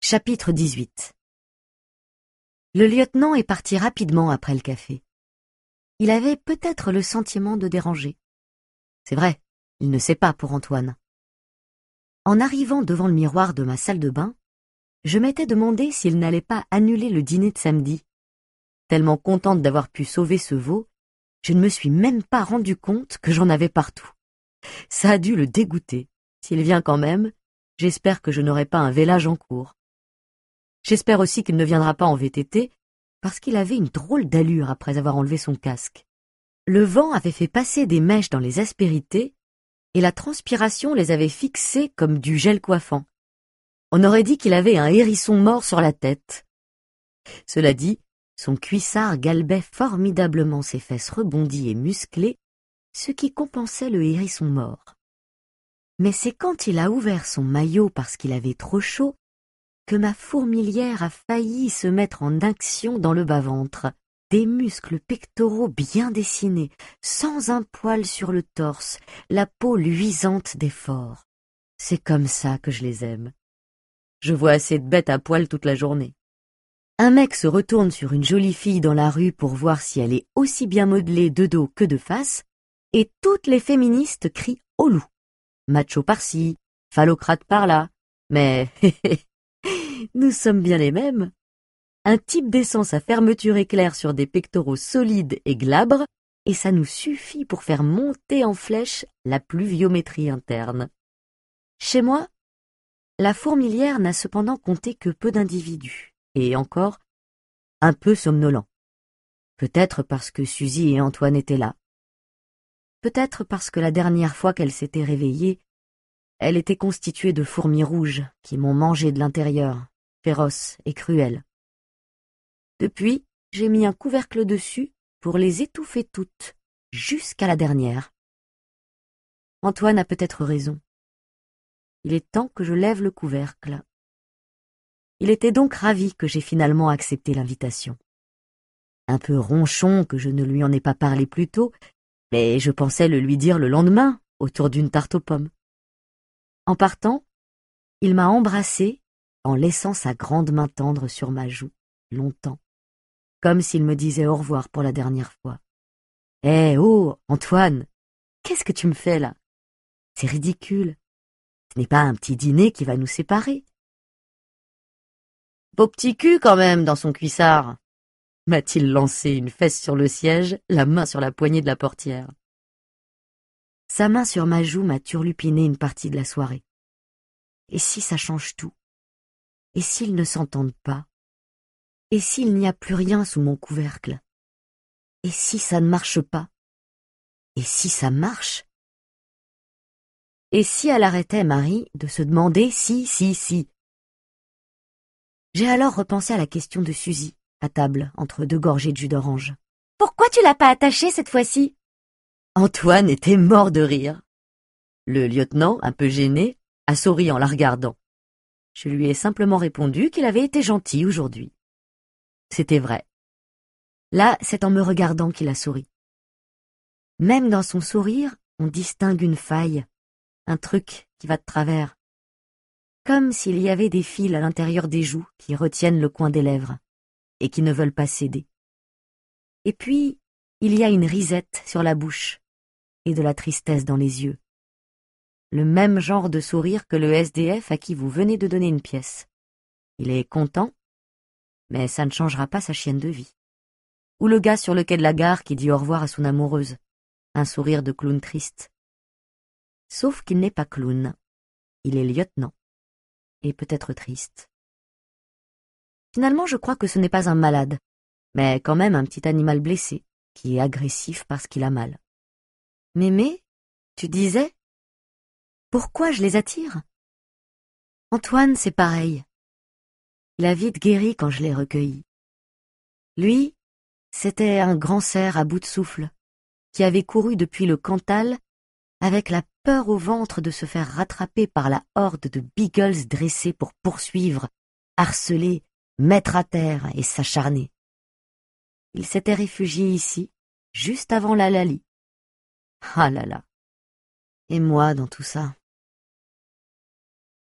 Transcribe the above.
Chapitre 18. Le lieutenant est parti rapidement après le café. Il avait peut-être le sentiment de déranger. C'est vrai, il ne sait pas pour Antoine. En arrivant devant le miroir de ma salle de bain, je m'étais demandé s'il n'allait pas annuler le dîner de samedi. Tellement contente d'avoir pu sauver ce veau, je ne me suis même pas rendu compte que j'en avais partout. Ça a dû le dégoûter. S'il vient quand même, j'espère que je n'aurai pas un vélage en cours. J'espère aussi qu'il ne viendra pas en VTT, parce qu'il avait une drôle d'allure après avoir enlevé son casque. Le vent avait fait passer des mèches dans les aspérités, et la transpiration les avait fixées comme du gel coiffant. On aurait dit qu'il avait un hérisson mort sur la tête. Cela dit, son cuissard galbait formidablement ses fesses rebondies et musclées, ce qui compensait le hérisson mort. Mais c'est quand il a ouvert son maillot parce qu'il avait trop chaud que ma fourmilière a failli se mettre en action dans le bas-ventre. Des muscles pectoraux bien dessinés, sans un poil sur le torse, la peau luisante d'effort. C'est comme ça que je les aime. Je vois assez de bêtes à poil toute la journée. Un mec se retourne sur une jolie fille dans la rue pour voir si elle est aussi bien modelée de dos que de face, et toutes les féministes crient au loup. Macho par-ci, phallocrate par-là, mais nous sommes bien les mêmes. Un type descend sa fermeture éclair sur des pectoraux solides et glabres, et ça nous suffit pour faire monter en flèche la pluviométrie interne. Chez moi, la fourmilière n'a cependant compté que peu d'individus, et encore, un peu somnolents. Peut-être parce que Suzy et Antoine étaient là. Peut-être parce que la dernière fois qu'elle s'était réveillée, elle était constituée de fourmis rouges qui m'ont mangé de l'intérieur, féroces et cruelles. Depuis, j'ai mis un couvercle dessus pour les étouffer toutes, jusqu'à la dernière. Antoine a peut-être raison. Il est temps que je lève le couvercle. Il était donc ravi que j'ai finalement accepté l'invitation. Un peu ronchon que je ne lui en ai pas parlé plus tôt, mais je pensais le lui dire le lendemain, autour d'une tarte aux pommes. En partant, il m'a embrassée en laissant sa grande main tendre sur ma joue, longtemps, comme s'il me disait au revoir pour la dernière fois. « Eh oh, Antoine, qu'est-ce que tu me fais là? C'est ridicule. Ce n'est pas un petit dîner qui va nous séparer. » « Beau petit cul quand même dans son cuissard !» m'a-t-il lancé, une fesse sur le siège, la main sur la poignée de la portière. Sa main sur ma joue m'a turlupiné une partie de la soirée. Et si ça change tout? Et s'ils ne s'entendent pas? Et s'il n'y a plus rien sous mon couvercle? Et si ça ne marche pas? Et si ça marche? Et si elle arrêtait Marie de se demander si. J'ai alors repensé à la question de Suzy, à table, entre deux gorgées de jus d'orange. « Pourquoi tu l'as pas attachée cette fois-ci » Antoine était mort de rire. Le lieutenant, un peu gêné, a souri en la regardant. Je lui ai simplement répondu qu'il avait été gentil aujourd'hui. C'était vrai. Là, c'est en me regardant qu'il a souri. Même dans son sourire, on distingue une faille, un truc qui va de travers. Comme s'il y avait des fils à l'intérieur des joues qui retiennent le coin des lèvres et qui ne veulent pas céder. Et puis, il y a une risette sur la bouche et de la tristesse dans les yeux. Le même genre de sourire que le SDF à qui vous venez de donner une pièce. Il est content, mais ça ne changera pas sa chienne de vie. Ou le gars sur le quai de la gare qui dit au revoir à son amoureuse, un sourire de clown triste. Sauf qu'il n'est pas clown, il est lieutenant, et peut-être triste. Finalement, je crois que ce n'est pas un malade, mais quand même un petit animal blessé, qui est agressif parce qu'il a mal. Mémé, tu disais? Pourquoi je les attire? Antoine, c'est pareil. Il a vite guéri quand je l'ai recueilli. Lui, c'était un grand cerf à bout de souffle, qui avait couru depuis le Cantal avec la peur au ventre de se faire rattraper par la horde de beagles dressés pour poursuivre, harceler, mettre à terre et s'acharner. Il s'était réfugié ici, juste avant la Lali. Ah là là. Et moi dans tout ça.